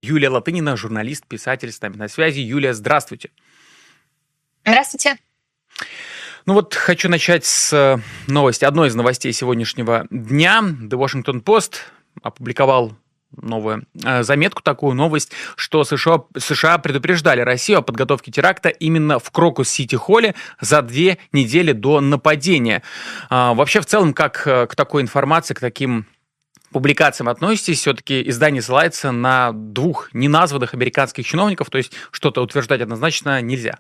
Юлия Латынина, журналист, писатель, с нами на связи. Юлия, здравствуйте. Здравствуйте. Ну вот хочу начать с новости. Одной из новостей сегодняшнего дня. The Washington Post опубликовал новую заметку, такую новость, что США предупреждали Россию о подготовке теракта именно в Крокус-Сити-Холле за 2 недели до нападения. Вообще, в целом, как к такой информации, к таким публикациям относитесь? Все-таки издание ссылается на 2 неназванных американских чиновников, то есть что-то утверждать однозначно нельзя.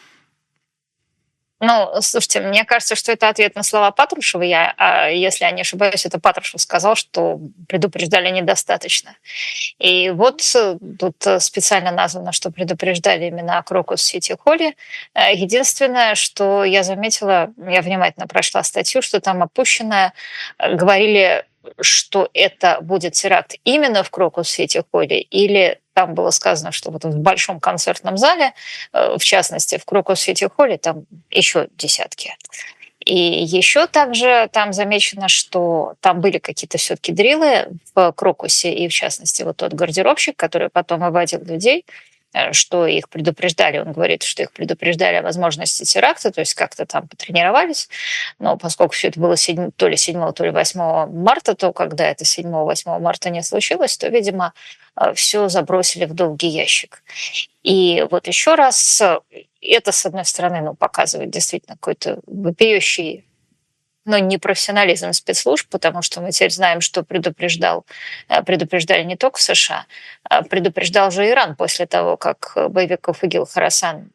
Ну, слушайте, мне кажется, что это ответ на слова Патрушева. Если я не ошибаюсь, это Патрушев сказал, что предупреждали недостаточно. И вот тут специально названо, что предупреждали именно о Крокус-Сити-Холле. Единственное, что я заметила, я внимательно прочла статью, что там опущено, говорили, что это будет теракт именно в Крокус-Сити-Холле, или там было сказано, что вот в большом концертном зале, в частности, в Крокус-Сити-Холле, там еще десятки. И еще также там замечено, что там были какие-то все-таки дрилы в Крокусе, и в частности вот тот гардеробщик, который потом выводил людей, что их предупреждали, он говорит, что их предупреждали о возможности теракта, то есть как-то там потренировались, но поскольку все это было то ли 7, то ли 8 марта, то когда это 7-8 марта не случилось, то, видимо, все забросили в долгий ящик. И вот еще раз, это, с одной стороны, показывает действительно какой-то вопиющий, но не профессионализм спецслужб, потому что мы теперь знаем, что предупреждали не только США, а предупреждал же Иран после того, как боевиков ИГИЛ Хорасан,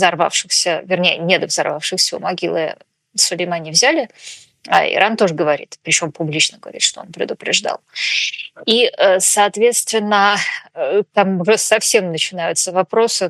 не взорвавшихся у могилы Сулеймани взяли, а Иран тоже говорит, причем публично говорит, что он предупреждал. И, соответственно, там уже совсем начинаются вопросы,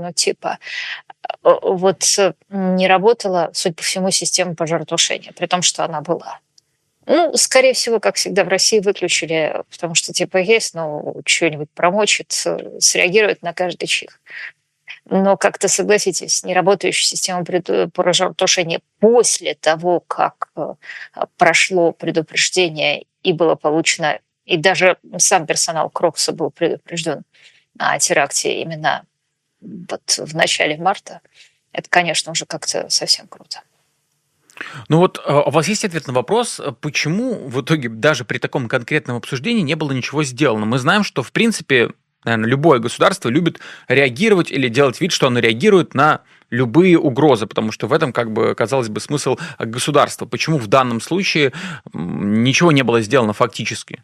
вот не работала, судя по всему, система пожаротушения, при том, что она была. Скорее всего, как всегда, в России выключили, потому что есть, что-нибудь промочит, среагирует на каждый чих. Но как-то, согласитесь, неработающая система пожаротушения после того, как прошло предупреждение и было получено, и даже сам персонал Крокуса был предупрежден о теракте именно вот в начале марта, это, конечно, уже как-то совсем круто. Ну вот у вас есть ответ на вопрос, почему в итоге даже при таком конкретном обсуждении не было ничего сделано? Мы знаем, что, в принципе, наверное, любое государство любит реагировать или делать вид, что оно реагирует на любые угрозы, потому что в этом, казалось бы, смысл государства. Почему в данном случае ничего не было сделано фактически?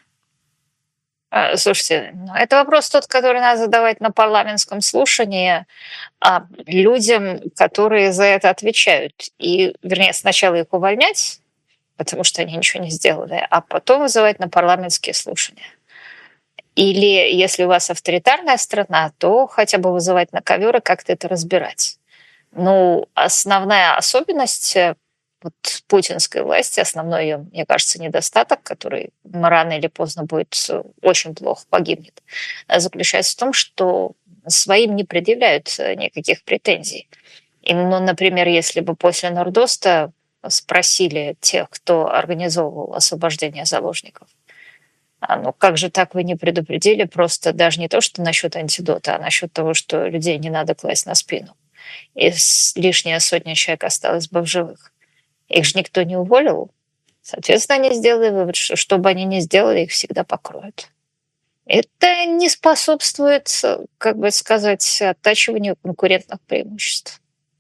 Слушайте, это вопрос тот, который надо задавать на парламентском слушании людям, которые за это отвечают. И, вернее, сначала их увольнять, потому что они ничего не сделали, а потом вызывать на парламентские слушания. Или, если у вас авторитарная страна, то хотя бы вызывать на ковер и как-то это разбирать. Основная особенность путинской власти, основной ее, мне кажется, недостаток, который рано или поздно будет очень плохо погибнет, заключается в том, что своим не предъявляют никаких претензий. Например, если бы после Нордоста спросили тех, кто организовывал освобождение заложников, как же так вы не предупредили просто даже не то, что насчет антидота, а насчет того, что людей не надо класть на спину. И лишняя 100 человек осталась бы в живых. Их же никто не уволил. Соответственно, они сделали вывод, что бы они ни сделали, их всегда покроют. Это не способствует, оттачиванию конкурентных преимуществ.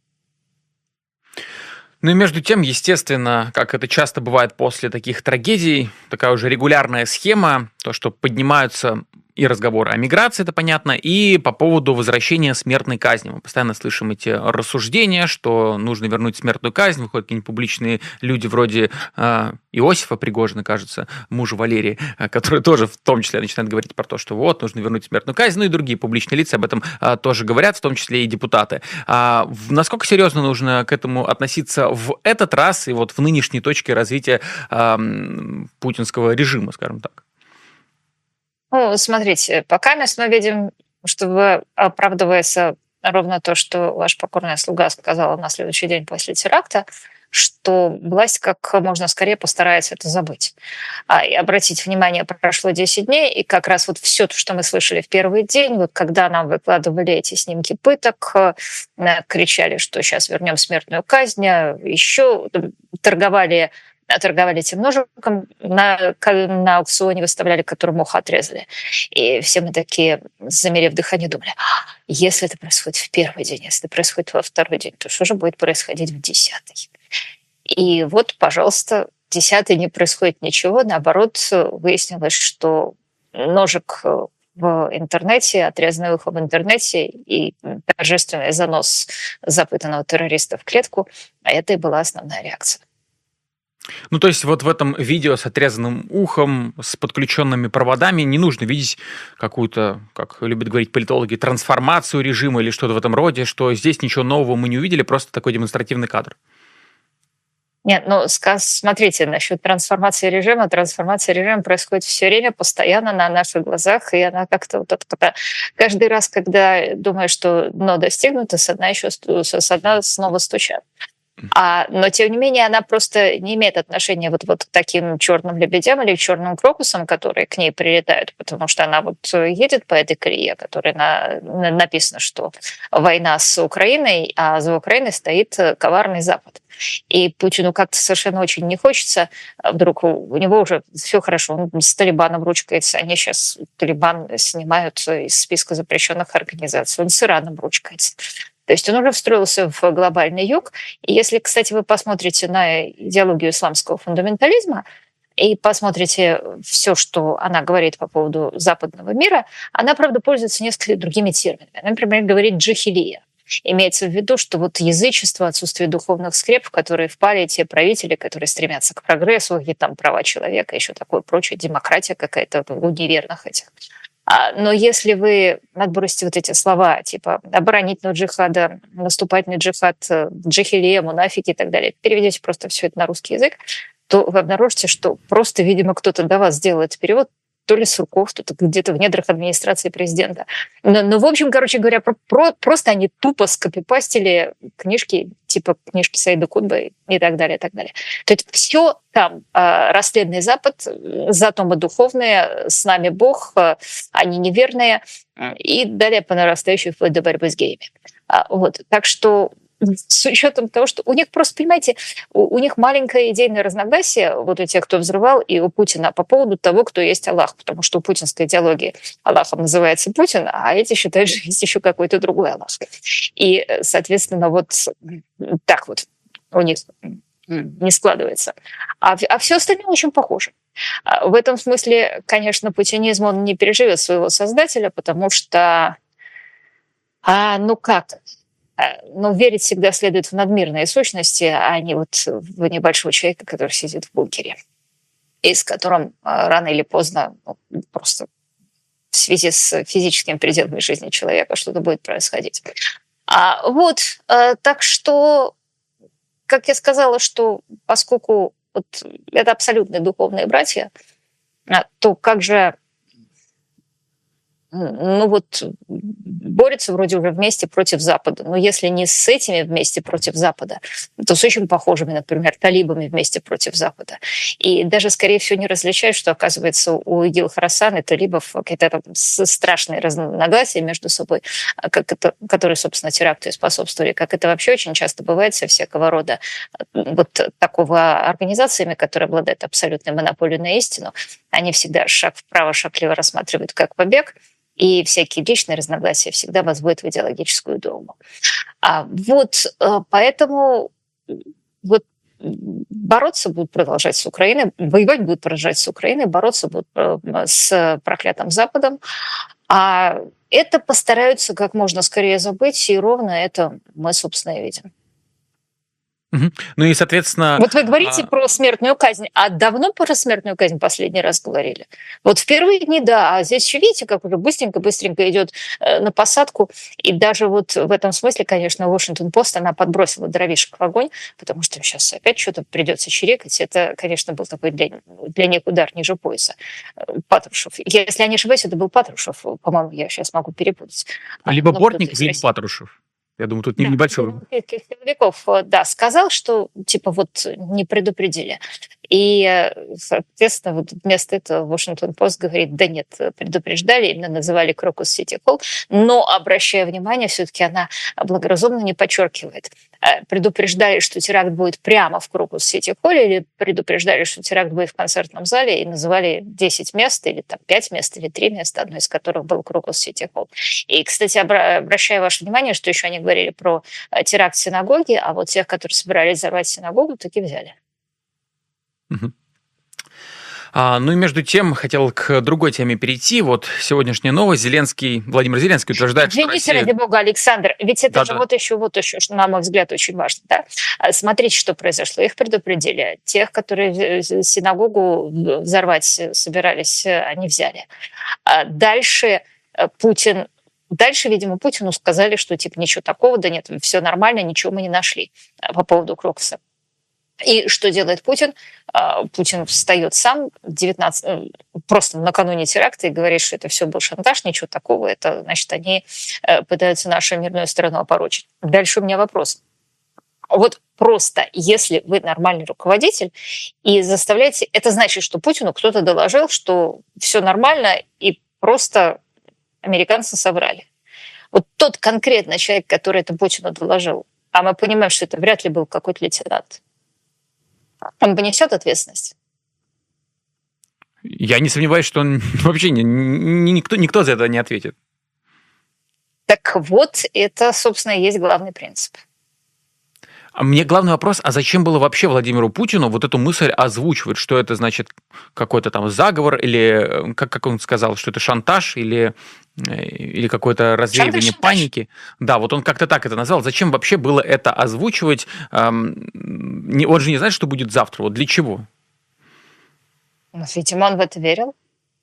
Ну и между тем, естественно, как это часто бывает после таких трагедий, такая уже регулярная схема, то, что поднимаются и разговоры о миграции, это понятно, и по поводу возвращения смертной казни. Мы постоянно слышим эти рассуждения, что нужно вернуть смертную казнь. Выходят какие-нибудь публичные люди вроде Иосифа Пригожина, кажется, мужа Валерии, который тоже в том числе начинает говорить про то, что вот, нужно вернуть смертную казнь. Ну и другие публичные лица об этом тоже говорят, в том числе и депутаты. Насколько серьезно нужно к этому относиться в этот раз и вот в нынешней точке развития путинского режима, скажем так? Смотрите, пока мы видим, что оправдывается ровно то, что ваш покорный слуга сказал на следующий день после теракта, что власть как можно скорее постарается это забыть. И обратите внимание, прошло 10 дней, и как раз вот все то, что мы слышали в первый день, вот когда нам выкладывали эти снимки пыток, кричали, что сейчас вернем смертную казнь, еще торговали этим ножиком, на аукционе выставляли, которым ухо отрезали. И все мы такие, замерев дыхание, думали, если это происходит в первый день, если это происходит во второй день, то что же будет происходить в 10-й? И вот, пожалуйста, в 10-й не происходит ничего, наоборот, выяснилось, что ножик в интернете, отрезанное ухо в интернете и торжественный занос запытанного террориста в клетку, это и была основная реакция. Ну, то есть вот в этом видео с отрезанным ухом, с подключенными проводами не нужно видеть какую-то, как любят говорить политологи, трансформацию режима или что-то в этом роде, что здесь ничего нового мы не увидели, просто такой демонстративный кадр. Нет, ну, смотрите, насчет трансформации режима. Трансформация режима происходит все время, постоянно на наших глазах, и она как-то вот это, каждый раз, когда думаешь, что дно достигнуто, со дна снова стучат. Но, тем не менее, она просто не имеет отношения вот к таким черным лебедям или черным крокусам, которые к ней прилетают, потому что она вот едет по этой колее, которой написано, что война с Украиной, а за Украиной стоит коварный Запад. И Путину как-то совершенно очень не хочется, вдруг у него уже все хорошо, он с Талибаном ручкается, они сейчас Талибан снимают из списка запрещенных организаций, он с Ираном ручкается. То есть он уже встроился в глобальный юг. И если, кстати, вы посмотрите на идеологию исламского фундаментализма и посмотрите все, что она говорит по поводу западного мира, она, правда, пользуется несколько другими терминами. Она, например, говорит «джахилия». Имеется в виду, что вот язычество, отсутствие духовных скреп, в которые впали те правители, которые стремятся к прогрессу, где там права человека, еще такое прочее, демократия какая-то у неверных этих. Но если вы отбросите вот эти слова, типа оборонительного джихада, наступательный джихад, джахилия, мунафики и так далее, переведете просто все это на русский язык, то вы обнаружите, что просто, видимо, кто-то до вас сделал этот перевод, то ли с руков, то где-то в недрах администрации президента. Но в общем, короче говоря, просто они тупо скопипастили книжки, типа книжки Саида Кутбы и так далее, и так далее. То есть все там расследный Запад, зато мы духовные, с нами Бог, они неверные, и далее по нарастающей вплоть до борьбы с геями. Вот. Так что с учетом того, что у них просто, понимаете, у них маленькое идейное разногласие, вот у тех, кто взрывал, и у Путина по поводу того, кто есть Аллах, потому что у путинской идеологии Аллахом называется Путин, а эти считают, что есть еще какой-то другой Аллах. И, соответственно, вот так вот у них не складывается. А все остальное очень похоже. В этом смысле, конечно, путинизм, он не переживет своего создателя, потому что, верить всегда следует в надмирные сущности, а не вот в небольшого человека, который сидит в бункере, и с которым рано или поздно просто в связи с физическими пределами жизни человека что-то будет происходить. Так что, как я сказала, что поскольку вот это абсолютно духовные братья, то как же борются вроде уже вместе против Запада. Но если не с этими вместе против Запада, то с очень похожими, например, талибами вместе против Запада. И даже, скорее всего, не различают, что, оказывается, у ИГИЛ Хорасан и талибов какие-то страшные разногласия между собой, которые, собственно, теракту и способствовали. Как это вообще очень часто бывает со всякого рода вот такого организациями, которые обладают абсолютной монополией на истину. Они всегда шаг вправо, шаг влево рассматривают как побег, и всякие личные разногласия всегда возводят в идеологическую догму. Поэтому бороться будут продолжать с Украиной, воевать будут продолжать с Украиной, бороться будут с проклятым Западом, а это постараются как можно скорее забыть, и ровно это мы, собственно, и видим. Ну и, соответственно... Вот вы говорите про смертную казнь, а давно про смертную казнь последний раз говорили? Вот в первые дни, да, а здесь еще видите, как уже быстренько идет на посадку, и даже вот в этом смысле, конечно, Washington-Post, она подбросила дровишек в огонь, потому что сейчас опять что-то придется чирикать. Это, конечно, был такой для них удар ниже пояса. Патрушев. Если я не ошибаюсь, это был Патрушев, по-моему, я сейчас могу перепутать. Либо Бортников, либо Патрушев. Я думаю, тут Да, небольшой один выбор. из российских силовиков, да, сказал, что типа вот не предупредили. И, соответственно, вот вместо этого Washington Post говорит, да нет, предупреждали, именно называли Крокус Сити Холл, но, обращая внимание, все-таки она благоразумно не подчеркивает. Предупреждали, что теракт будет прямо в Крокус Сити Холле, или предупреждали, что теракт будет в концертном зале, и называли 10 мест, или там 5 мест, или 3 места, одно из которых был Крокус Сити Холл. И, кстати, обращаю ваше внимание, что еще они говорили про теракт в синагоге, а вот тех, которые собирались взорвать синагогу, таки взяли. Мгм. Ну и между тем, хотел к другой теме перейти. Вот сегодняшняя новость. Владимир Зеленский утверждает, что Извините, ради Россия... бога, Александр, ведь это же Да-да. вот еще, что, на мой взгляд, очень важно. Да? Смотрите, что произошло. Их предупредили. Тех, которые синагогу взорвать собирались, они взяли. Дальше Путин... Дальше, видимо, Путину сказали, что типа ничего такого, да нет, все нормально, ничего мы не нашли по поводу Крокуса. И что делает Путин? Путин встает сам просто накануне теракта и говорит, что это все был шантаж, ничего такого. Это, значит, они пытаются нашу мирную страну опорочить. Дальше у меня вопрос. Вот просто, если вы нормальный руководитель и заставляете... Это значит, что Путину кто-то доложил, что все нормально, и просто американцы соврали. Вот тот конкретно человек, который это Путину доложил, а мы понимаем, что это вряд ли был какой-то лейтенант, он понесет ответственность? Я не сомневаюсь, что он вообще никто за это не ответит. Так вот, это, собственно, и есть главный принцип. А мне главный вопрос, а зачем было вообще Владимиру Путину вот эту мысль озвучивать, что это значит какой-то там заговор, или, как он сказал, что это шантаж, или какое-то развеивание паники. Да, вот он как-то так это назвал. Зачем вообще было это озвучивать? Он же не знает, что будет завтра. Вот для чего? Ну, видимо, он в это верил.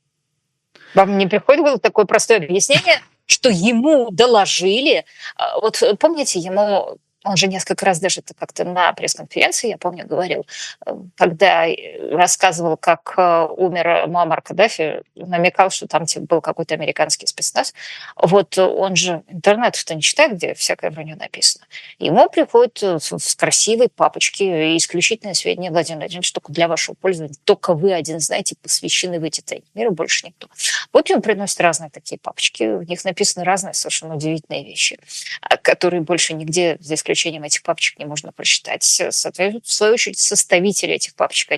Вам не приходит было такое простое объяснение, что ему доложили? Вот помните, он же несколько раз даже как-то на пресс-конференции, я помню, говорил, когда рассказывал, как умер Муаммар Каддафи, намекал, что там типа, был какой-то американский спецназ. Вот он же интернет-то не читает, где всякое про него написано. Ему приходят в красивой папочке исключительные сведения, Владимир Владимирович, только для вашего пользования. Только вы один знаете, посвящены в эти тайны мира, больше никто. Вот ему приносят разные такие папочки, в них написаны разные совершенно удивительные вещи, которые больше нигде, за исключением этих папочек, не можно прочитать. Соответственно, в свою очередь, составители этих папочек,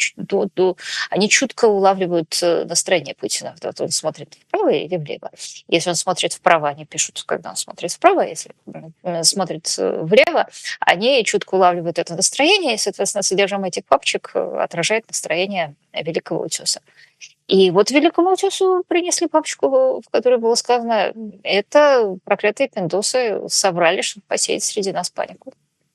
они чутко улавливают настроение Путина. Вот он смотрит вправо или влево. Если он смотрит вправо, они пишут, когда он смотрит вправо, если смотрит влево, они чутко улавливают это настроение, и, соответственно, содержимое этих папочек отражает настроение Великого Утеса. И вот Великому Утесу принесли папочку, в которой было сказано, это проклятые пиндосы соврали, чтобы посеять среди нас панику.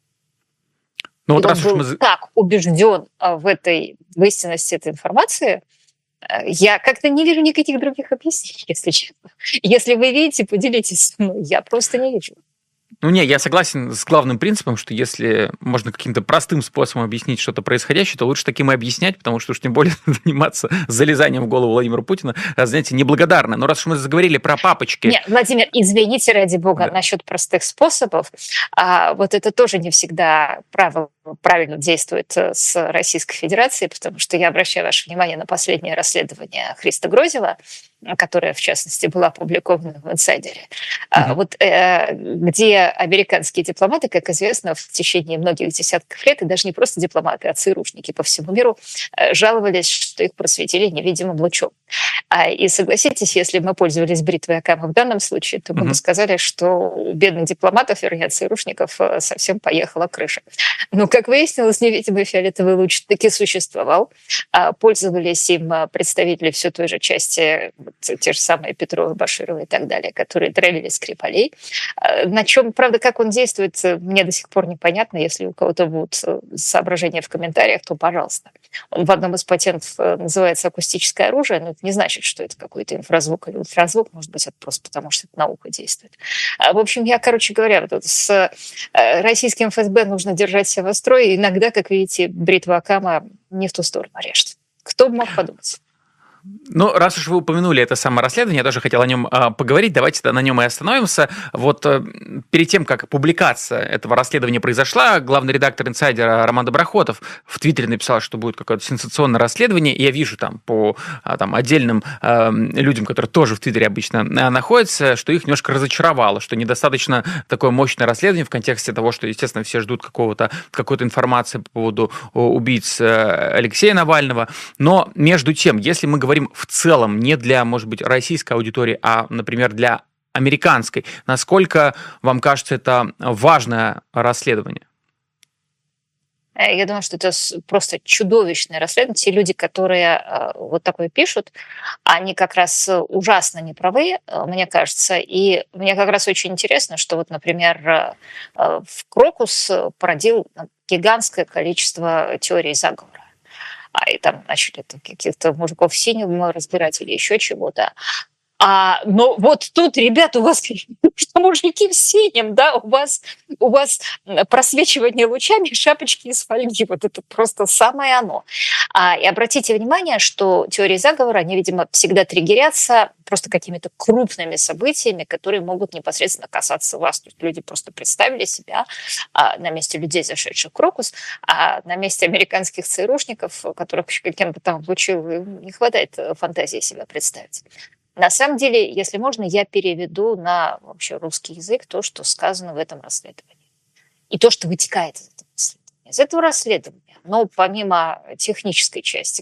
Ну, вот раз он был так убежден в истинности этой информации, я как-то не вижу никаких других объяснений, если честно. Если вы видите, поделитесь со мной. Я просто не вижу. Ну, не, я согласен с главным принципом, что если можно каким-то простым способом объяснить что-то происходящее, то лучше таким и объяснять, потому что уж тем более заниматься залезанием в голову Владимира Путина, знаете, неблагодарно. Но раз уж мы заговорили про папочки... Нет, Владимир, извините, ради бога, да, насчет простых способов. Вот это тоже не всегда правильно действует с Российской Федерацией, потому что я обращаю ваше внимание на последнее расследование Христа Грозева, которая, в частности, была опубликована в «Инсайдере», вот, где американские дипломаты, как известно, в течение многих десятков лет, и даже не просто дипломаты, а ЦРУшники по всему миру, жаловались, что их просветили невидимым лучом. И согласитесь, если бы мы пользовались бритвой Акама в данном случае, то мы бы сказали, что у бедных дипломатов, вернее, ЦРУшников, совсем поехала крыша. Но, как выяснилось, невидимый фиолетовый луч таки существовал. Пользовались им представители все той же части, те же самые Петрова, Баширова и так далее, которые травили Скрипалей. На чем, правда, как он действует, мне до сих пор непонятно. Если у кого-то будут соображения в комментариях, то пожалуйста. Он в одном из патентов называется акустическое оружие, но это не значит, что это какой-то инфразвук или ультразвук, может быть, это просто потому, что это наука действует. В общем, я, короче говоря, вот с российским ФСБ нужно держать себя во строе. Иногда, как видите, бритва Акама не в ту сторону режет. Кто бы мог подумать? Ну, раз уж вы упомянули это самое расследование, я тоже хотел о нем поговорить, давайте на нем и остановимся. Вот перед тем, как публикация этого расследования произошла, главный редактор «Инсайдера» Роман Доброхотов в Твиттере написал, что будет какое-то сенсационное расследование, и я вижу там по отдельным людям, которые тоже в Твиттере обычно находятся, что их немножко разочаровало, что недостаточно такое мощное расследование в контексте того, что, естественно, все ждут какой-то информации по поводу убийц Алексея Навального. Но между тем, если мы говорим в целом не для, может быть, российской аудитории, а, например, для американской, насколько вам кажется это важное расследование? Я думаю, что это просто чудовищное расследование. Те люди, которые вот такое пишут, они как раз ужасно неправы, мне кажется. И мне как раз очень интересно, что вот, например, в Крокус породил гигантское количество теорий заговора. И там начали каких-то мужиков синим разбирать или еще чего-то. Но вот тут, ребята, у вас что мужики в синем, да, у вас просвечивание лучами, шапочки из фольги, вот это просто самое оно. И обратите внимание, что теории заговора, они, видимо, всегда триггерятся просто какими-то крупными событиями, которые могут непосредственно касаться вас. То есть люди просто представили себя на месте людей, зашедших в Крокус, а на месте американских ЦРУшников, которых кем-то там обучил, не хватает фантазии себя представить. На самом деле, если можно, я переведу на вообще русский язык то, что сказано в этом расследовании. И то, что вытекает из этого расследования. Из этого расследования, но помимо технической части,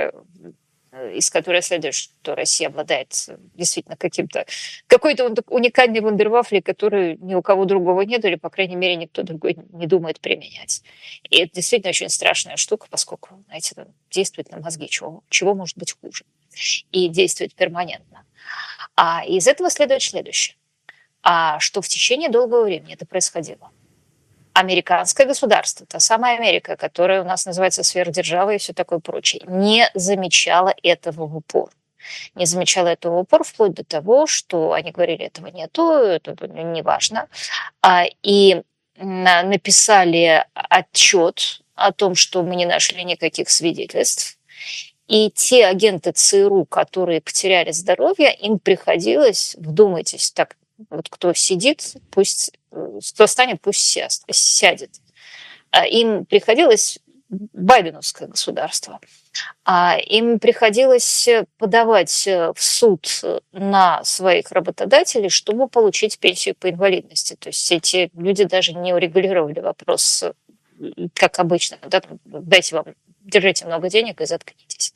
из которой следует, что Россия обладает действительно какой-то уникальный вундервафли, который ни у кого другого нет, или, по крайней мере, никто другой не думает применять. И это действительно очень страшная штука, поскольку, знаете, действует на мозги, чего может быть хуже. И действует перманентно. Из этого следует следующее. Что в течение долгого времени это происходило. Американское государство, та самая Америка, которая у нас называется сверхдержавой и все такое прочее, не замечала этого в упор. Не замечала этого в упор вплоть до того, что они говорили, этого нету, это не важно. И написали отчет о том, что мы не нашли никаких свидетельств. И те агенты ЦРУ, которые потеряли здоровье, им приходилось, вдумайтесь, так вот кто сидит, кто станет, пусть сядет. Им приходилось байденовское государство. Им приходилось подавать в суд на своих работодателей, чтобы получить пенсию по инвалидности. То есть эти люди даже не урегулировали вопрос, как обычно, да, держите много денег и заткнитесь.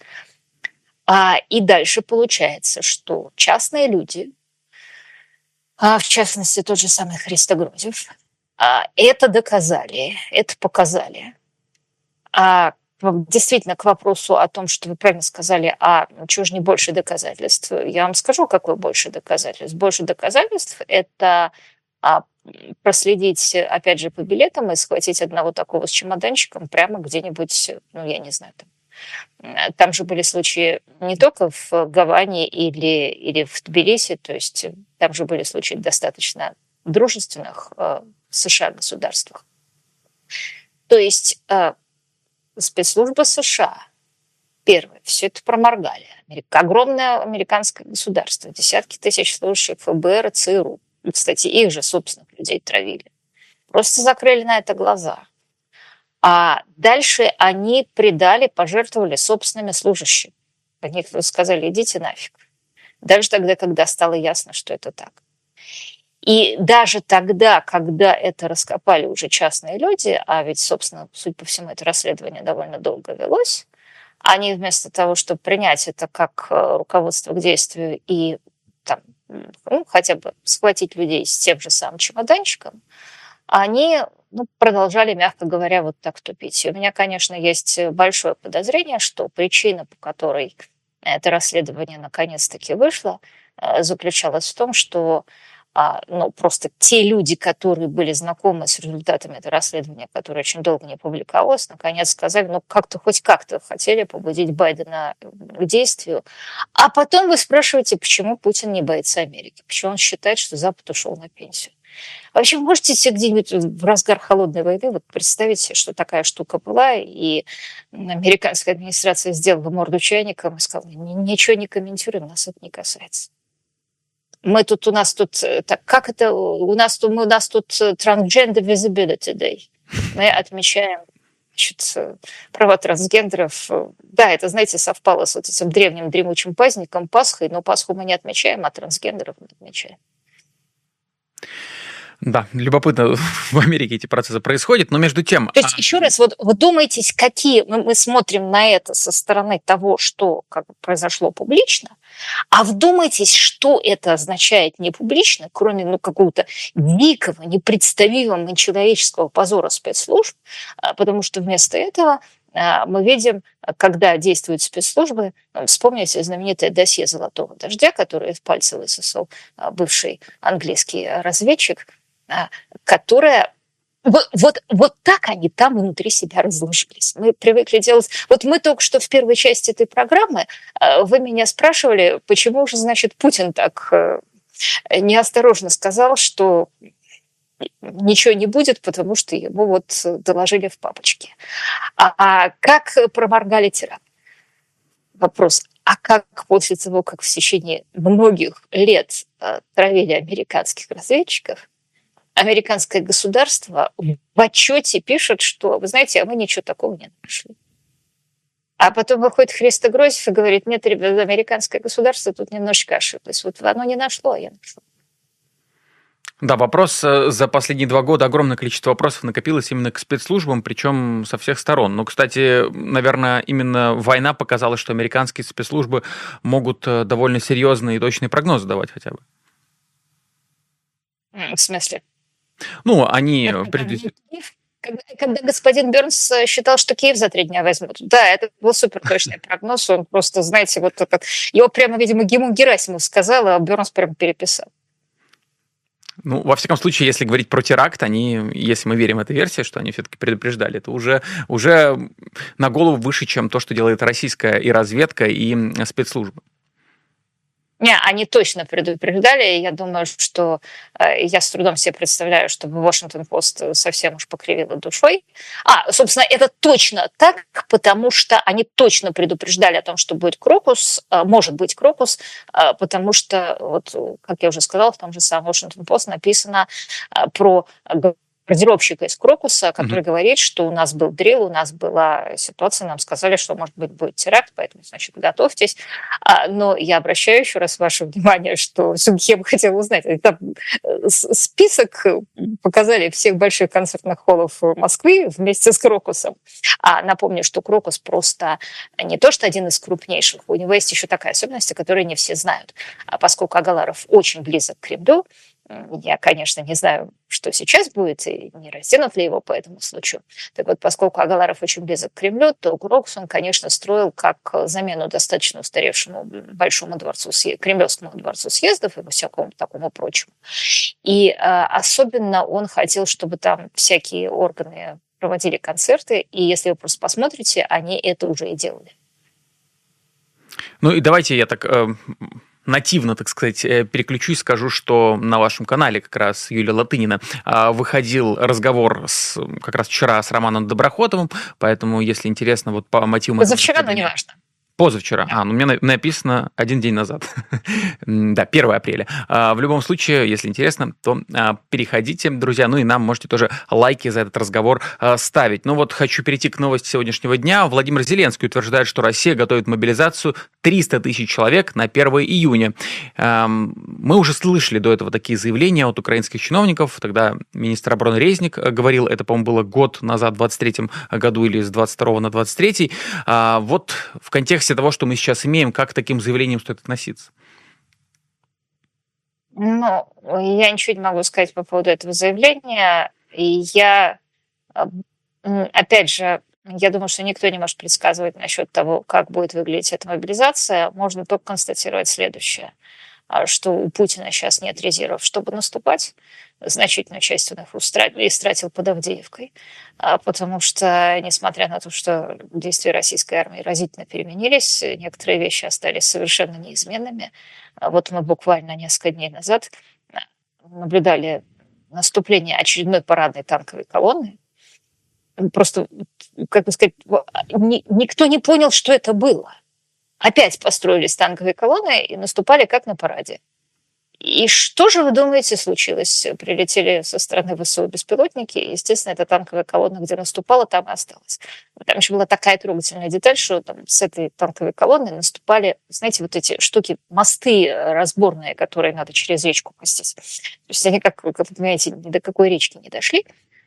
И дальше получается, что частные люди, в частности тот же самый Христо Грозев, это доказали, это показали. Действительно, к вопросу о том, что вы правильно сказали, чего же не больше доказательств, я вам скажу, какое больше доказательств. Больше доказательств – это проследить, опять же, по билетам и схватить одного такого с чемоданчиком прямо где-нибудь, я не знаю, там же были случаи не только в Гаване или в Тбилиси, то есть там же были случаи достаточно дружественных США государствах. То есть спецслужбы США, первое, все это проморгали. Огромное американское государство, десятки тысяч служащих ФБР и ЦРУ. И, кстати, их же собственных людей травили. Просто закрыли на это глаза. Дальше они пожертвовали собственными служащими. Они сказали, идите нафиг. Даже тогда, когда стало ясно, что это так. И даже тогда, когда это раскопали уже частные люди, ведь, собственно, судя по всему, это расследование довольно долго велось, они вместо того, чтобы принять это как руководство к действию и хотя бы схватить людей с тем же самым чемоданчиком, они продолжали, мягко говоря, вот так тупить. И у меня, конечно, есть большое подозрение, что причина, по которой это расследование наконец-таки вышло, заключалась в том, что просто те люди, которые были знакомы с результатами этого расследования, которое очень долго не публиковалось, наконец сказали, хоть как-то хотели побудить Байдена к действию. А потом вы спрашиваете, почему Путин не боится Америки, почему он считает, что Запад ушел на пенсию. Вообще, можете себе где-нибудь в разгар холодной войны вот представить себе, что такая штука была, и американская администрация сделала морду чайником и сказала: Ничего не комментируем, нас это не касается. Мы тут, у нас тут, так, как это, у нас тут Transgender Visibility Day. Мы отмечаем, значит, права трансгендеров. Да, это, знаете, совпало с вот этим древним дремучим праздником Пасхой, но Пасху мы не отмечаем, а трансгендеров мы отмечаем. Да, любопытно, в Америке эти процессы происходят, но между тем... То есть, еще раз, вот вдумайтесь, какие мы смотрим на это со стороны того, что как бы произошло публично, а вдумайтесь, что это означает не публично, кроме какого-то дикого, непредставимого нечеловеческого позора спецслужб, потому что вместо этого мы видим, когда действуют спецслужбы, вспомните знаменитое досье «Золотого дождя», которое в пальцы высосал бывший английский разведчик, которая... Вот так они там внутри себя разложились. Мы привыкли делать... Вот мы только что в первой части этой программы, вы меня спрашивали, почему же, значит, Путин так неосторожно сказал, что ничего не будет, потому что ему вот доложили в папочке. А как проморгали тиран? Вопрос. А как после того, как в течение многих лет травили американских разведчиков, американское государство в отчете пишет, что, вы знаете, мы ничего такого не нашли. А потом выходит Христо Грозев и говорит: нет, ребята, американское государство тут немножечко ошиблось. Вот оно не нашло, а я нашла. Да, вопрос за последние 2 года, огромное количество вопросов накопилось именно к спецслужбам, причем со всех сторон. Но, кстати, наверное, именно война показала, что американские спецслужбы могут довольно серьезные и точные прогнозы давать хотя бы. В смысле? Ну, они... Когда господин Бернс считал, что Киев за 3 дня возьмут. Да, это был суперточный прогноз. Он просто, знаете, вот этот... Его прямо, видимо, Герасимов сказал, а Бернс прямо переписал. Ну, во всяком случае, если говорить про теракт, они, если мы верим этой версии, что они все-таки предупреждали, это уже на голову выше, чем то, что делает российская и разведка, и спецслужбы. Не, они точно предупреждали, и я думаю, что я с трудом себе представляю, чтобы Вашингтон-Пост совсем уж покривила душой. Собственно, это точно так, потому что они точно предупреждали о том, что будет крокус, может быть крокус, потому что, вот, как я уже сказала, в том же самом Вашингтон-Пост написано про гардеробщика из Крокуса, который говорит, что у нас был дрил, у нас была ситуация, нам сказали, что, может быть, будет теракт, поэтому, значит, готовьтесь. Но я обращаю еще раз ваше внимание, что все-таки я бы хотела узнать, там список показали всех больших концертных холлов Москвы вместе с Крокусом. Напомню, что Крокус просто не то, что один из крупнейших, у него есть еще такая особенность, которую не все знают. Поскольку Агаларов очень близок к Кремлю, я, конечно, не знаю, что сейчас будет, и не разденут ли его по этому случаю. Так вот, поскольку Агаларов очень близок к Кремлю, то Крокус он, конечно, строил как замену достаточно устаревшему большому дворцу, Кремлевскому дворцу съездов и всякому такому прочему. И особенно он хотел, чтобы там всякие органы проводили концерты, и если вы просто посмотрите, они это уже и делали. Ну и давайте я так... нативно, так сказать, переключусь, скажу, что на вашем канале как раз Юлия Латынина выходил разговор как раз вчера с Романом Доброхотовым, поэтому, если интересно, вот по мотивам... Позавчера, но не важно. Позавчера. Ну, у меня написано 1 день назад. Да, 1 апреля. В любом случае, если интересно, то переходите, друзья. Ну и нам можете тоже лайки за этот разговор ставить. Ну вот хочу перейти к новости сегодняшнего дня. Владимир Зеленский утверждает, что Россия готовит мобилизацию 300 тысяч человек на 1 июня. Мы уже слышали до этого такие заявления от украинских чиновников. Тогда министр обороны Резник говорил, это, по-моему, было год назад, в 23-м году или с 22 на 23-й. Вот в контексте того, что мы сейчас имеем, как к таким заявлениям стоит относиться? Ну, я ничего не могу сказать по поводу этого заявления. И я, опять же, я думаю, что никто не может предсказывать насчет того, как будет выглядеть эта мобилизация. Можно только констатировать следующее, что у Путина сейчас нет резервов, чтобы наступать. Значительную часть он их истратил под Авдеевкой, потому что, несмотря на то, что действия российской армии разительно переменились, некоторые вещи остались совершенно неизменными. Вот мы буквально несколько дней назад наблюдали наступления очередной парадной танковой колонны. Просто, как бы сказать, никто не понял, что это было. Опять построились танковые колонны и наступали как на параде. И что же, вы думаете, случилось? Прилетели со стороны ВСУ беспилотники, и, естественно, эта танковая колонна, где наступала, там и осталась. Там еще была такая трогательная деталь, что там с этой танковой колонны наступали, знаете, вот эти штуки, мосты разборные, которые надо через речку пастись. То есть они, как вы понимаете, ни до какой речки не дошли.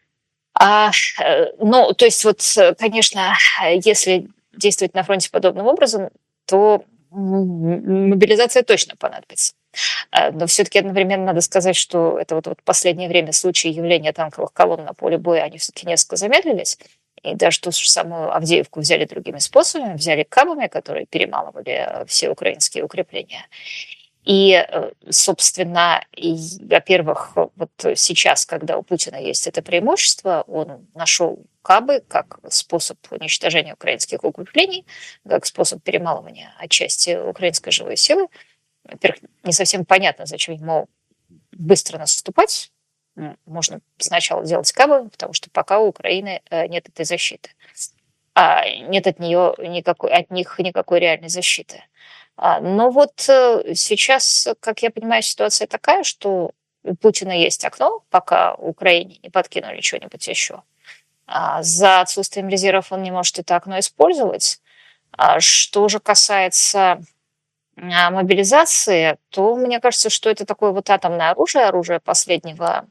Ну, то есть вот, конечно, если действовать на фронте подобным образом, то мобилизация точно понадобится. Но все-таки одновременно надо сказать, что это вот последнее время случаи явления танковых колонн на поле боя, они все-таки несколько замедлились. И даже ту же самую Авдеевку взяли другими способами, взяли кабами, которые перемалывали все украинские укрепления. И, собственно, во-первых, вот сейчас, когда у Путина есть это преимущество, он нашел кабы как способ уничтожения украинских укреплений, как способ перемалывания отчасти украинской живой силы. Во-первых, не совсем понятно, зачем ему быстро наступать. Можно сначала делать кабы, потому что пока у Украины нет этой защиты. Нет от них никакой реальной защиты. Но вот сейчас, как я понимаю, ситуация такая, что у Путина есть окно, пока Украине не подкинули что-нибудь еще. За отсутствием резервов он не может это окно использовать. Что же касается мобилизации, то мне кажется, что это такое вот атомное оружие последнего,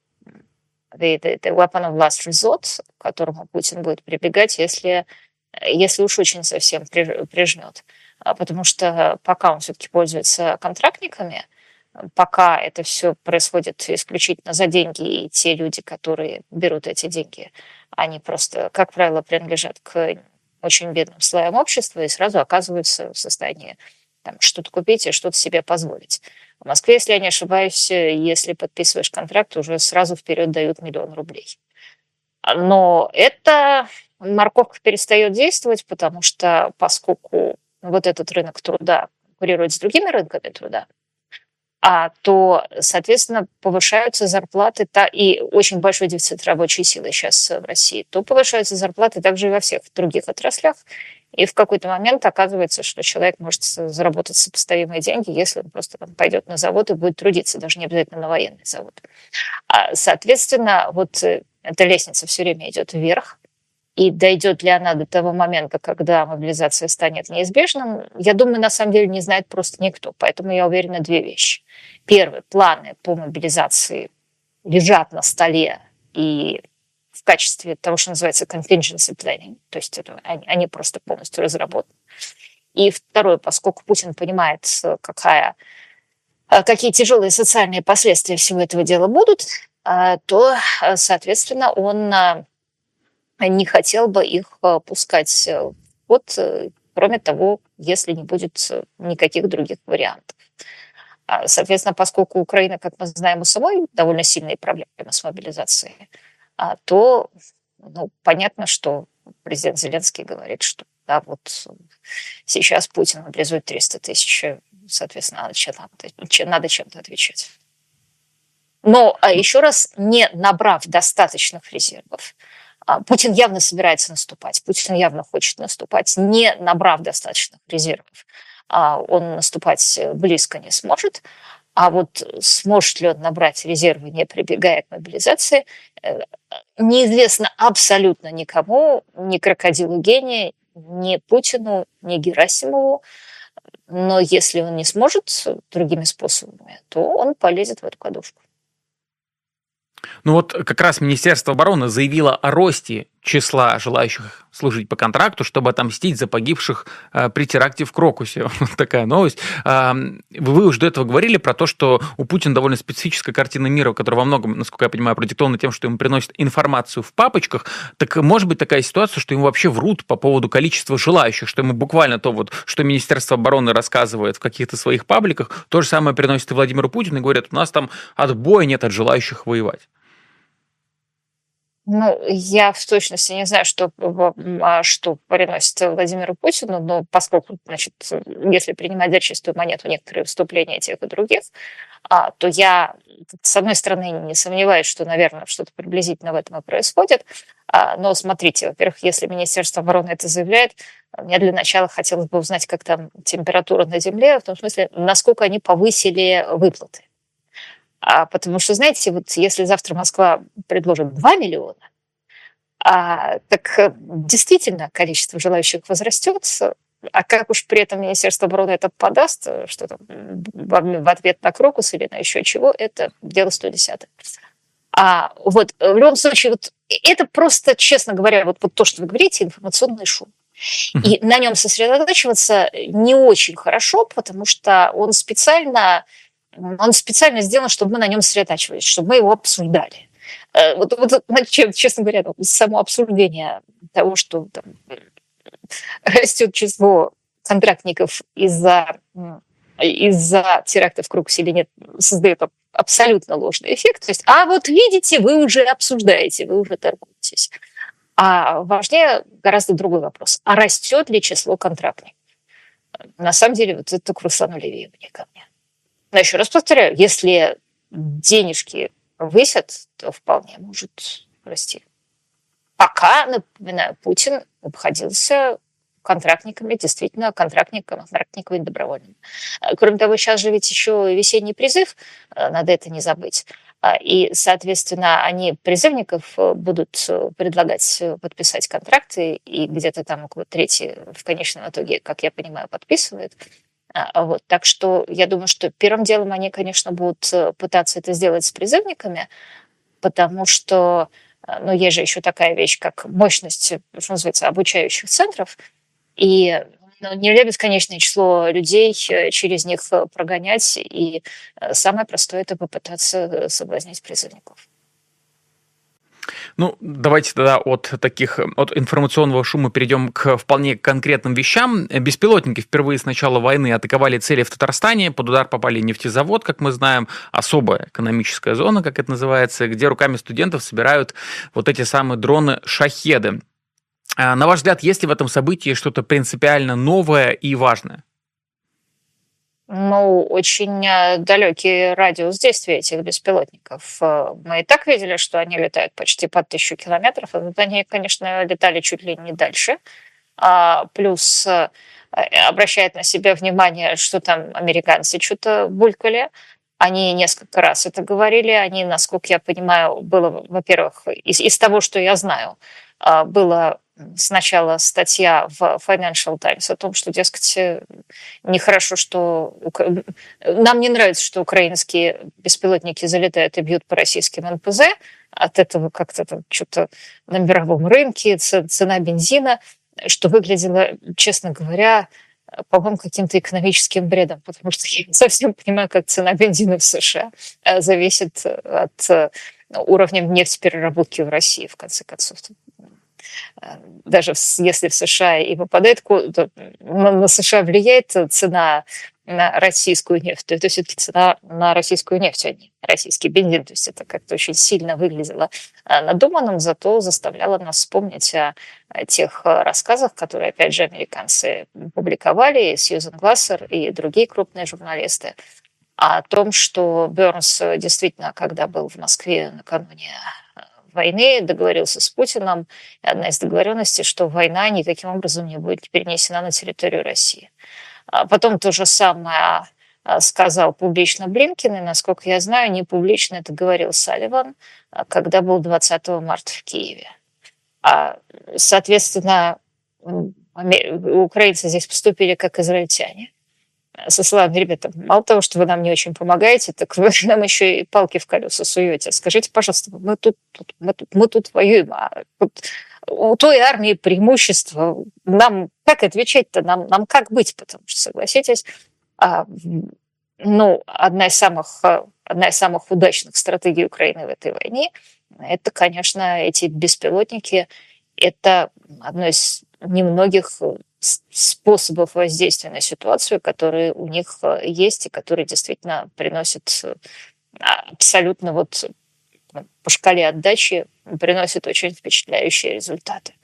the weapon of last resort, к которому Путин будет прибегать, если уж очень совсем прижмет. Потому что пока он все-таки пользуется контрактниками, пока это все происходит исключительно за деньги, и те люди, которые берут эти деньги, они просто, как правило, принадлежат к очень бедным слоям общества и сразу оказываются в состоянии там, что-то купить и что-то себе позволить. В Москве, если я не ошибаюсь, если подписываешь контракт, уже сразу вперед дают 1 000 000 рублей. Но эта морковка перестает действовать, потому что поскольку вот этот рынок труда конкурирует с другими рынками труда, то, соответственно, повышаются зарплаты, и очень большой дефицит рабочей силы сейчас в России, то повышаются зарплаты также и во всех других отраслях. И в какой-то момент оказывается, что человек может заработать сопоставимые деньги, если он просто пойдет на завод и будет трудиться, даже не обязательно на военный завод. Соответственно, вот эта лестница все время идет вверх. И дойдет ли она до того момента, когда мобилизация станет неизбежным, я думаю, на самом деле не знает просто никто. Поэтому я уверена 2 вещи. Первое, планы по мобилизации лежат на столе и в качестве того, что называется contingency planning, то есть они просто полностью разработаны. И второе, поскольку Путин понимает, какие тяжелые социальные последствия всего этого дела будут, то, соответственно, он не хотел бы их пускать в ход, кроме того, если не будет никаких других вариантов. Соответственно, поскольку Украина, как мы знаем, у самой довольно сильные проблемы с мобилизацией, то понятно, что президент Зеленский говорит, что да, вот сейчас Путин мобилизует 300 000, соответственно, надо чем-то отвечать. Но еще раз, не набрав достаточных резервов, Путин явно собирается наступать, Путин явно хочет наступать, не набрав достаточных резервов. Он наступать близко не сможет. А вот сможет ли он набрать резервы, не прибегая к мобилизации, неизвестно абсолютно никому, ни крокодилу гения, ни Путину, ни Герасимову. Но если он не сможет другими способами, то он полезет в эту кладовку. Ну вот как раз Министерство обороны заявило о росте числа желающих служить по контракту, чтобы отомстить за погибших при теракте в Крокусе. Вот такая новость. Вы уже до этого говорили про то, что у Путина довольно специфическая картина мира, которая во многом, насколько я понимаю, продиктована тем, что ему приносят информацию в папочках. Так может быть такая ситуация, что ему вообще врут по поводу количества желающих, что ему буквально то, вот, что Министерство обороны рассказывает в каких-то своих пабликах, то же самое приносит и Владимиру Путину и говорят, у нас там отбоя нет от желающих воевать. Ну, я в точности не знаю, что приносит Владимиру Путину, но поскольку, значит, если принимать за чистую монету некоторые выступления тех и других, то я, с одной стороны, не сомневаюсь, что, наверное, что-то приблизительно в этом и происходит. Но смотрите, во-первых, если Министерство обороны это заявляет, мне для начала хотелось бы узнать, как там температура на Земле, в том смысле, насколько они повысили выплаты. Потому что, знаете, вот если завтра Москва предложит 2 миллиона, так действительно количество желающих возрастет, а как уж при этом Министерство обороны это подаст, что там в ответ на Крокус или на еще чего, это дело 110. Вот в любом случае, вот это просто, честно говоря, вот то, что вы говорите, информационный шум. И на нем сосредотачиваться не очень хорошо, потому что он специально сделан, чтобы мы на нем сосредотачивались, чтобы мы его обсуждали. Честно говоря, само обсуждение того, что там растет число контрактников из-за терактов в Крокусе или нет, создает абсолютно ложный эффект. То есть, вот видите, вы уже обсуждаете, вы уже торгуетесь. А важнее гораздо другой вопрос. А растет ли число контрактников? На самом деле, вот это к Руслану Левиеву, не ко мне. Но еще раз повторяю, если денежки высят, то вполне может расти. Пока, напоминаю, Путин обходился контрактниками, действительно, контрактниками добровольными. Кроме того, сейчас же ведь еще весенний призыв, надо это не забыть. И, соответственно, они призывников будут предлагать подписать контракты, и где-то там около трети в конечном итоге, как я понимаю, подписывают. Так что я думаю, что первым делом они, конечно, будут пытаться это сделать с призывниками, потому что есть же еще такая вещь, как мощность, что называется, обучающих центров, и нельзя бесконечное число людей через них прогонять, и самое простое – это попытаться соблазнить призывников. Давайте тогда от информационного шума перейдем к вполне конкретным вещам. Беспилотники впервые с начала войны атаковали цели в Татарстане. Под удар попали нефтезавод, как мы знаем, особая экономическая зона, как это называется, где руками студентов собирают вот эти самые дроны-шахеды. На ваш взгляд, есть ли в этом событии что-то принципиально новое и важное? Очень далекий радиус действия этих беспилотников. Мы и так видели, что они летают почти под 1000 километров, а тут они, конечно, летали чуть ли не дальше. Плюс обращает на себя внимание, что там американцы что-то булькали. Они несколько раз это говорили. Они, насколько я понимаю, было, во-первых, из того, что я знаю, было сначала статья в Financial Times о том, что, дескать, нехорошо, что нам не нравится, что украинские беспилотники залетают и бьют по российским НПЗ. От этого как-то там что-то на мировом рынке, цена бензина, что выглядело, честно говоря, по-моему, каким-то экономическим бредом, потому что я не совсем понимаю, как цена бензина в США зависит от уровня нефтепереработки в России, в конце концов. Даже если в США и попадает, то на США влияет цена на российскую нефть, то это все-таки цена на российскую нефть, а не российский бензин. То есть это как-то очень сильно выглядело надуманным, зато заставляло нас вспомнить о тех рассказах, которые, опять же, американцы публиковали, Сьюзен Глассер и другие крупные журналисты, о том, что Бернс действительно, когда был в Москве накануне войны, договорился с Путиным. И одна из договоренностей, что война никаким образом не будет перенесена на территорию России. Потом то же самое сказал публично Блинкин, и, насколько я знаю, не публично это говорил Салливан, когда был 20 марта в Киеве. Соответственно, украинцы здесь поступили как израильтяне. Со словами: ребята, мало того, что вы нам не очень помогаете, так вы нам еще и палки в колеса суете. Скажите, пожалуйста, мы тут воюем, у той армии преимущество. Нам как отвечать-то? Нам как быть? Потому что, согласитесь, одна из самых удачных стратегий Украины в этой войне – это, конечно, эти беспилотники. Это одно из немногих способов воздействия на ситуацию, которые у них есть и которые действительно приносят абсолютно по шкале отдачи приносит очень впечатляющие результаты.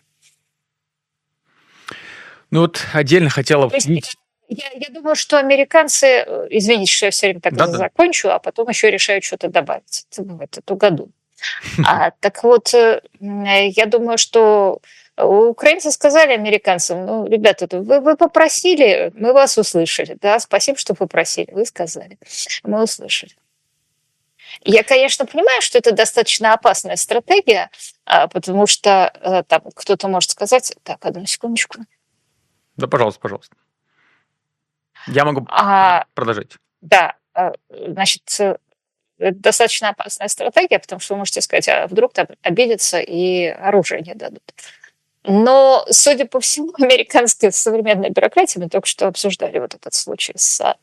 Ну вот отдельно хотела То есть обсудить. я думаю, что американцы, извините, что я все время так Да-да. закончу, а потом еще решают что-то добавить в эту году. Так вот, я думаю, что украинцы сказали американцам: ну, ребята, вы попросили, мы вас услышали, да, спасибо, что попросили, вы сказали, мы услышали. Я, конечно, понимаю, что это достаточно опасная стратегия, потому что там кто-то может сказать: так, одну секундочку. Да, пожалуйста, пожалуйста. Я могу продолжать. Да, значит, это достаточно опасная стратегия, потому что вы можете сказать: а вдруг там обидятся и оружие не дадут. Но, судя по всему, американская современная бюрократия, мы только что обсуждали вот этот случай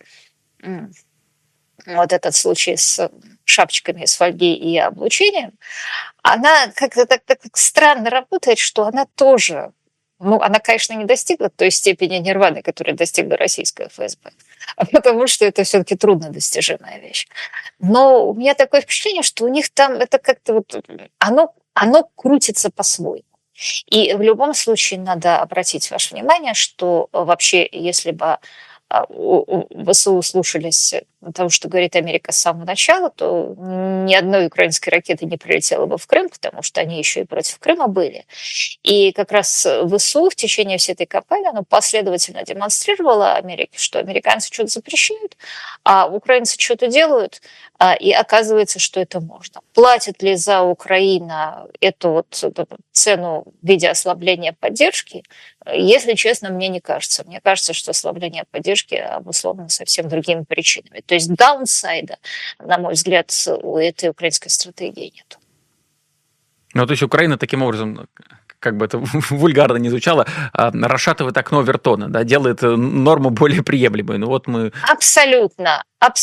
с шапочками из фольги и облучением, она как-то так странно работает, что она тоже, ну, она, конечно, не достигла той степени нирваны, которую достигла российская ФСБ, потому что это все-таки труднодостижимая вещь. Но у меня такое впечатление, что у них там это как-то вот, оно крутится по-своему. И в любом случае надо обратить ваше внимание, что вообще, если бы ВСУ слушались того, что говорит Америка с самого начала, то ни одной украинской ракеты не прилетело бы в Крым, потому что они еще и против Крыма были. И как раз ВСУ в течение всей этой кампании оно последовательно демонстрировало Америке, что американцы что-то запрещают, а украинцы что-то делают, и оказывается, что это можно. Платит ли за Украину эту цену в виде ослабления поддержки? Если честно, мне не кажется. Мне кажется, что ослабление поддержки обусловлено совсем другими причинами. То есть даунсайда, на мой взгляд, у этой украинской стратегии нет. Ну, то есть Украина таким образом, как бы это вульгарно не звучало, расшатывает окно Овертона, да, делает норму более приемлемой. Ну вот мы... Абсолютно.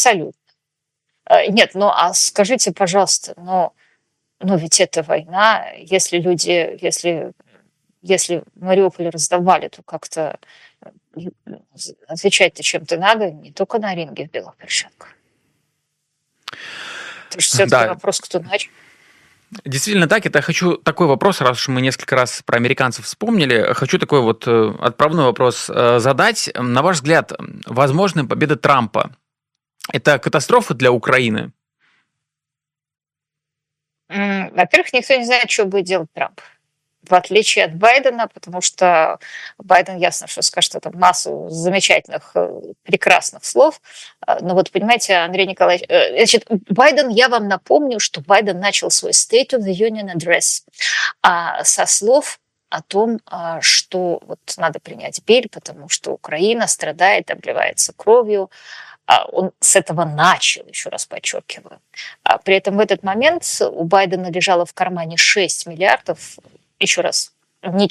Нет, ну а скажите, пожалуйста, но ведь это война, если Мариуполь раздавали, то как-то отвечать-то чем-то надо, не только на ринге в белых перчатках. Это же все-таки вопрос, кто начал. Действительно так. Это я хочу такой вопрос, раз уж мы несколько раз про американцев вспомнили, хочу такой вот отправной вопрос задать. На ваш взгляд, возможная победа Трампа – это катастрофа для Украины? Во-первых, никто не знает, что будет делать Трамп. В отличие от Байдена, потому что Байден ясно, что скажет это массу замечательных, прекрасных слов. Но вот, понимаете, Андрей Николаевич... Значит, Байден, я вам напомню, что Байден начал свой State of the Union Address со слов о том, что вот надо принять Бель, потому что Украина страдает, обливается кровью. Он с этого начал, еще раз подчеркиваю. При этом в этот момент у Байдена лежало в кармане 6 миллиардов, еще раз, не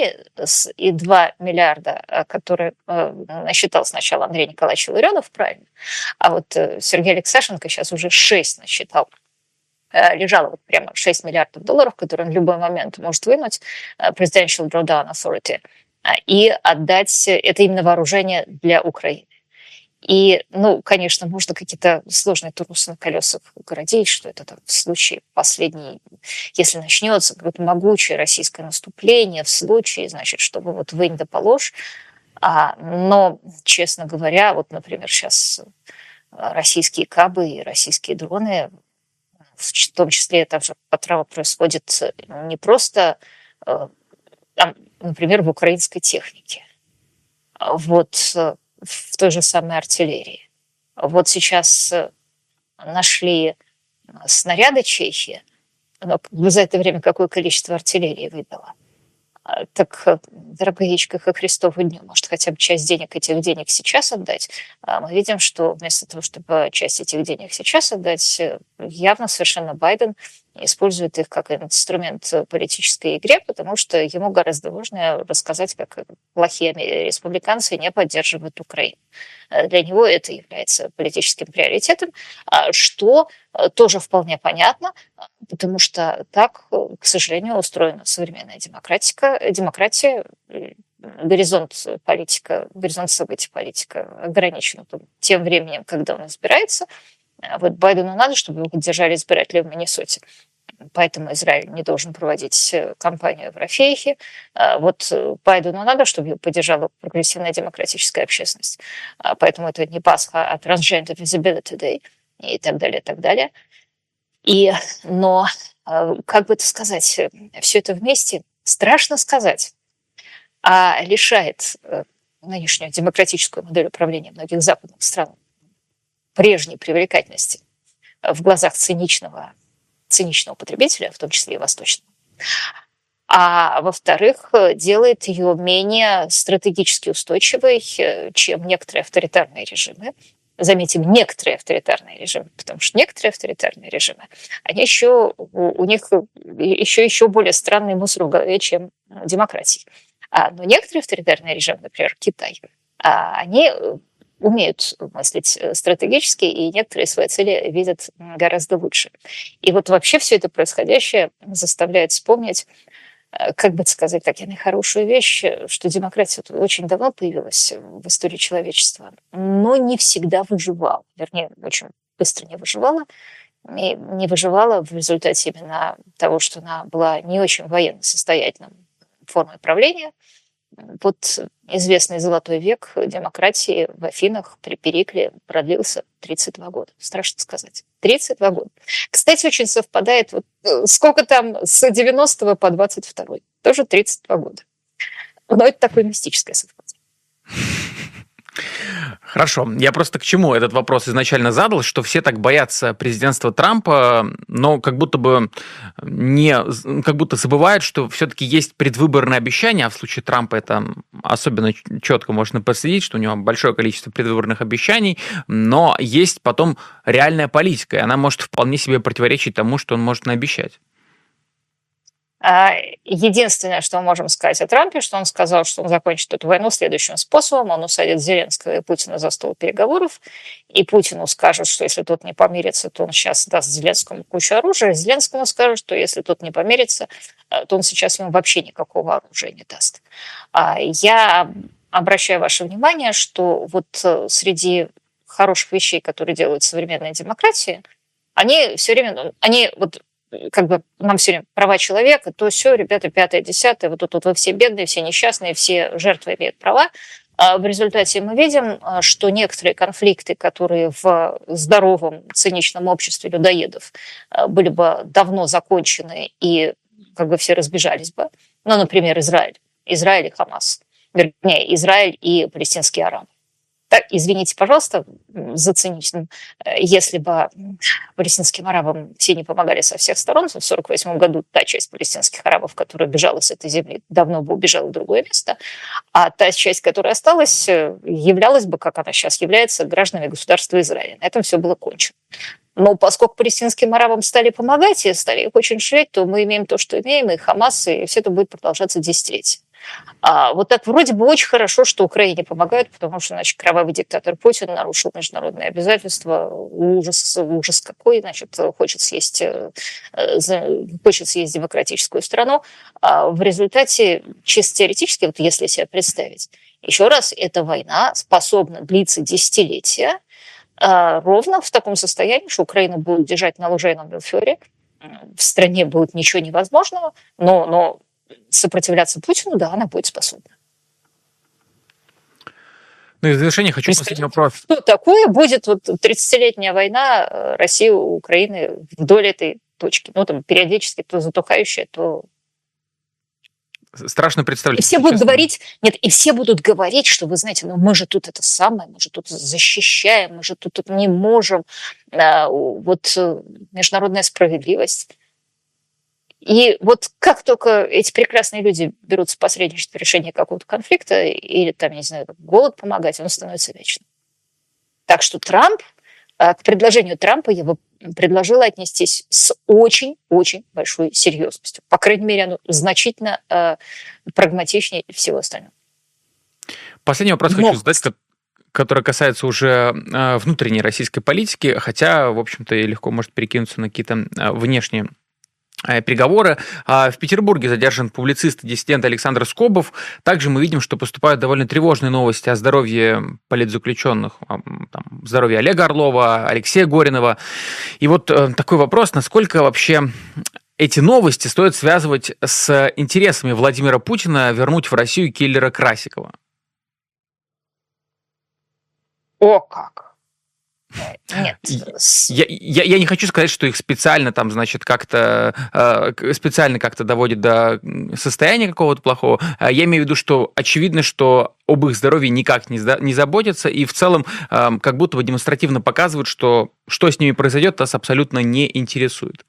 4,2 миллиарда, которые насчитал сначала Андрей Николаевич Ларионов, правильно, а вот Сергей Алексашенко сейчас уже 6 насчитал. Лежало вот прямо 6 миллиардов долларов, которые он в любой момент может вынуть, Presidential Drawdown Authority, и отдать это именно вооружение для Украины. И, ну, конечно, можно какие-то сложные турусы на колесах городить, что это там в случае последний, если начнется какое-то могучее российское наступление, в случае, значит, чтобы вот вынь да положь. Но, честно говоря, вот, например, сейчас российские кабы и российские дроны, в том числе также потрава происходит не просто, например, в украинской технике. Вот в той же самой артиллерии. Вот сейчас нашли снаряды Чехии, но за это время какое количество артиллерии выдало. Так, дорогая яичко, ко Христову дню, может, хотя бы часть этих денег сейчас отдать? Мы видим, что вместо того, чтобы часть этих денег сейчас отдать, явно совершенно Байден использует их как инструмент политической игре, потому что ему гораздо важнее рассказать, как плохие республиканцы не поддерживают Украину. Для него это является политическим приоритетом, что тоже вполне понятно, потому что так, к сожалению, устроена современная демократия, горизонт событий политика ограничен тем временем, когда он избирается. Вот Байдену надо, чтобы его поддержали избиратели в Миннесоте. поэтому Израиль не должен проводить кампанию в Рафейхе. Вот Байдену надо, чтобы ее поддержала прогрессивная демократическая общественность. Поэтому это не Пасха, а Transgender Visibility Day и так далее, и так далее. Но, как бы это сказать, все это вместе страшно сказать, лишает нынешнюю демократическую модель управления многих западных стран прежней привлекательности в глазах циничного потребителя, в том числе и восточного. А во-вторых, делает ее менее стратегически устойчивой, чем некоторые авторитарные режимы. Заметим, некоторые авторитарные режимы, потому что некоторые авторитарные режимы, у них еще более странный мусор в голове, чем демократии. Но некоторые авторитарные режимы, например, Китай, они умеют мыслить стратегически, и некоторые свои цели видят гораздо лучше. И вот вообще все это происходящее заставляет вспомнить, как бы сказать, так, хорошую вещь, что демократия очень давно появилась в истории человечества, но не всегда выживала, вернее, очень быстро не выживала, и не выживала в результате именно того, что она была не очень военно состоятельной формой правления. Вот известный золотой век демократии в Афинах при Перикле продлился 32 года. Страшно сказать. 32 года. Кстати, очень совпадает, сколько там с 90 по 22. Тоже 32 года. Но это такое мистическое совпадение. Хорошо. Я просто к чему этот вопрос изначально задал, что все так боятся президентства Трампа, но как будто забывают, что все-таки есть предвыборные обещания, а в случае Трампа это особенно четко можно проследить, что у него большое количество предвыборных обещаний, но есть потом реальная политика, и она может вполне себе противоречить тому, что он может наобещать. Единственное, что мы можем сказать о Трампе, что он сказал, что он закончит эту войну следующим способом. Он усадит Зеленского и Путина за стол переговоров, и Путину скажет, что если тот не помирится, то он сейчас даст Зеленскому кучу оружия. Зеленскому скажет, что если тот не помирится, то он сейчас ему вообще никакого оружия не даст. Я обращаю ваше внимание, что вот среди хороших вещей, которые делают современные демократии, они все время, как бы нам все время права человека, то все, ребята, 5-е, 10-е, вот тут вы все бедные, все несчастные, все жертвы имеют права. В результате мы видим, что некоторые конфликты, которые в здоровом, циничном обществе людоедов были бы давно закончены и как бы все разбежались бы. Ну, например, Израиль и Хамас, вернее, Израиль и палестинские арабы. Так, извините, пожалуйста, за циничным. Если бы палестинским арабам все не помогали со всех сторон, в 1948 году та часть палестинских арабов, которая бежала с этой земли, давно бы убежала в другое место, а та часть, которая осталась, являлась бы, как она сейчас является, гражданами государства Израиля. На этом все было кончено. Но поскольку палестинским арабам стали помогать и стали их очень жалеть, то мы имеем то, что имеем, и Хамас, и все это будет продолжаться десятилетия. Вот так вроде бы очень хорошо, что Украине помогают, потому что, значит, кровавый диктатор Путин нарушил международные обязательства. Ужас какой, значит, хочет съесть демократическую страну. В результате, чисто теоретически, вот если себе представить, еще раз, эта война способна длиться десятилетия, ровно в таком состоянии, что Украина будет держать на лужайном Белфёре, в стране будет ничего невозможного, но сопротивляться Путину, да, она будет способна. Ну и в завершение хочу последний вопрос. Что такое будет 30-летняя война России и Украины вдоль этой точки? Ну, там периодически то затухающая, то... Страшно представлять. И все будут говорить, что, вы знаете, мы же тут это самое, мы же тут защищаем, мы же тут не можем. Международная справедливость. И вот как только эти прекрасные люди берутся посредничать в решении какого-то конфликта или, там, я не знаю, голод помогать, он становится вечным. Так что к предложению Трампа я бы предложила отнестись с очень-очень большой серьезностью. По крайней мере, оно значительно прагматичнее всего остального. Последний вопрос хочу задать, который касается уже внутренней российской политики, хотя, в общем-то, и легко может перекинуться на какие-то внешние переговоры. В Петербурге задержан публицист и диссидент Александр Скобов. Также мы видим, что поступают довольно тревожные новости о здоровье политзаключенных, здоровье Олега Орлова, Алексея Горинова. И вот такой вопрос, насколько вообще эти новости стоит связывать с интересами Владимира Путина вернуть в Россию киллера Красикова? О как! Нет. Я не хочу сказать, что их специально там, значит, как-то специально как-то доводят до состояния какого-то плохого. Я имею в виду, что очевидно, что об их здоровье никак не заботятся, и в целом как будто бы демонстративно показывают, что с ними произойдет, нас абсолютно не интересует.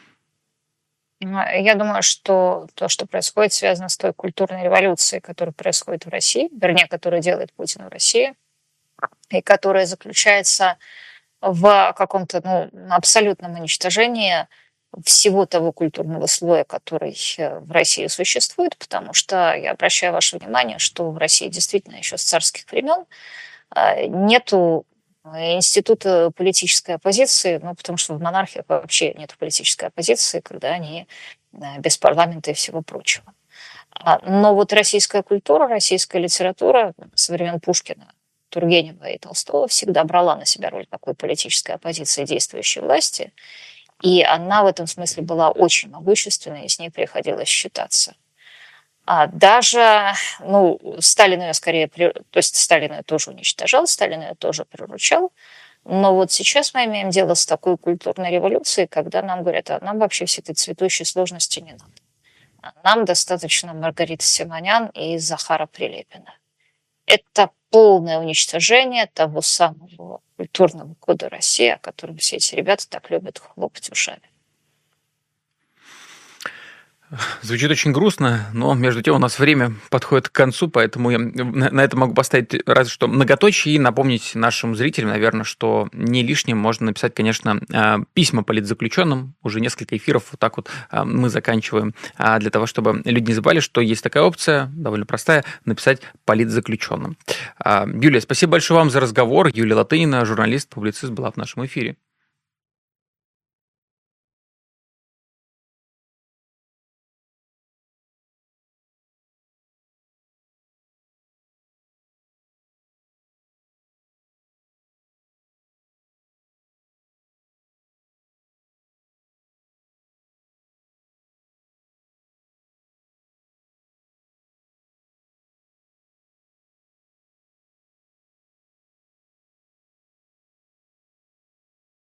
Я думаю, что то, что происходит, связано с той культурной революцией, которая происходит в России, вернее, которую делает Путин в России, и которая заключается в каком-то абсолютном уничтожении всего того культурного слоя, который в России существует, потому что я обращаю ваше внимание, что в России действительно еще с царских времен нету института политической оппозиции, потому что в монархиях вообще нет политической оппозиции, когда они без парламента и всего прочего. Но вот российская культура, российская литература со времен Пушкина, Тургенева и Толстого всегда брала на себя роль такой политической оппозиции действующей власти, и она в этом смысле была очень могущественной, и с ней приходилось считаться. Даже, Сталин ее скорее, то есть Сталин ее тоже уничтожал, Сталин ее тоже приручал, но вот сейчас мы имеем дело с такой культурной революцией, когда нам говорят, а нам вообще всей этой цветущей сложности не надо. Нам достаточно Маргариты Симонян и Захара Прилепина. Это полное уничтожение того самого культурного кода России, о котором все эти ребята так любят хлопать ушами. Звучит очень грустно, но между тем у нас время подходит к концу, поэтому я на это могу поставить разве что многоточие и напомнить нашим зрителям, наверное, что не лишним можно написать, конечно, письма политзаключенным. Уже несколько эфиров вот так вот мы заканчиваем для того, чтобы люди не забывали, что есть такая опция, довольно простая, написать политзаключенным. Юлия, спасибо большое вам за разговор. Юлия Латынина, журналист, публицист, была в нашем эфире.